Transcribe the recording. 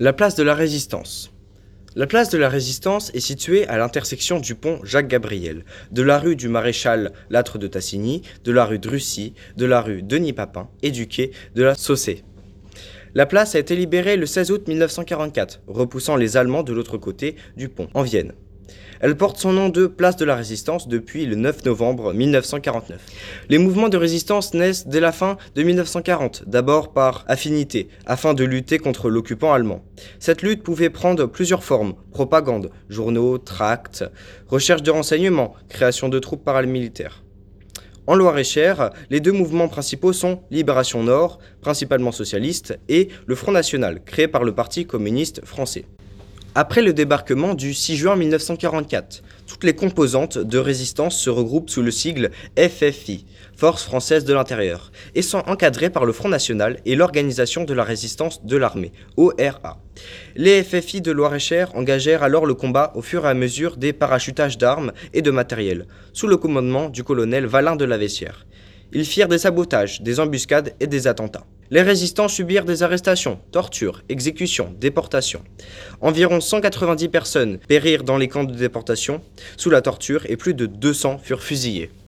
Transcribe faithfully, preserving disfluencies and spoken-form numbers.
La place de la Résistance. La place de la Résistance est située à l'intersection du pont Jacques-Gabriel, de la rue du Maréchal Lattre de Tassigny, de la rue de Russie, de la rue Denis-Papin et du quai de la Saussée. La place a été libérée le seize août mille neuf cent quarante-quatre, repoussant les Allemands de l'autre côté du pont, en Vienne. Elle porte son nom de place de la Résistance depuis le neuf novembre mille neuf cent quarante-neuf. Les mouvements de résistance naissent dès la fin de mille neuf cent quarante, d'abord par affinité, afin de lutter contre l'occupant allemand. Cette lutte pouvait prendre plusieurs formes: propagande, journaux, tracts, recherche de renseignements, création de troupes paramilitaires. En Loir-et-Cher, les deux mouvements principaux sont Libération Nord, principalement socialiste, et le Front National, créé par le Parti communiste français. Après le débarquement du six juin mille neuf cent quarante-quatre, toutes les composantes de résistance se regroupent sous le sigle F F I, Force française de l'intérieur, et sont encadrées par le Front National et l'Organisation de la résistance de l'armée, O R A. Les F F I de Loir-et-Cher engagèrent alors le combat au fur et à mesure des parachutages d'armes et de matériel, sous le commandement du colonel Valin de la Vessière. Ils firent des sabotages, des embuscades et des attentats. Les résistants subirent des arrestations, tortures, exécutions, déportations. Environ cent quatre-vingt-dix personnes périrent dans les camps de déportation sous la torture et plus de deux cents furent fusillés.